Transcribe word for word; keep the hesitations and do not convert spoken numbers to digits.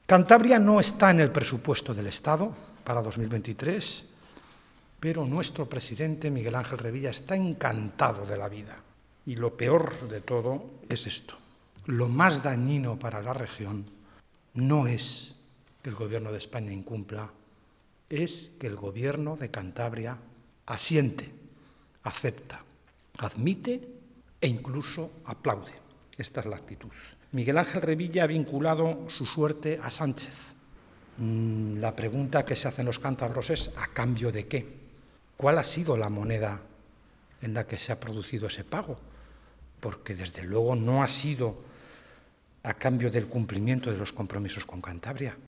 Cantabria no está en el presupuesto del Estado para dos mil veintitrés, pero nuestro presidente Miguel Ángel Revilla está encantado de la vida. Y lo peor de todo es esto. Lo más dañino para la región no es que el Gobierno de España incumpla, es que el Gobierno de Cantabria asiente, acepta, admite e incluso aplaude. Esta es la actitud. Miguel Ángel Revilla ha vinculado su suerte a Sánchez. La pregunta que se hacen los cántabros es ¿a cambio de qué? ¿Cuál ha sido la moneda en la que se ha producido ese pago? Porque desde luego no ha sido a cambio del cumplimiento de los compromisos con Cantabria.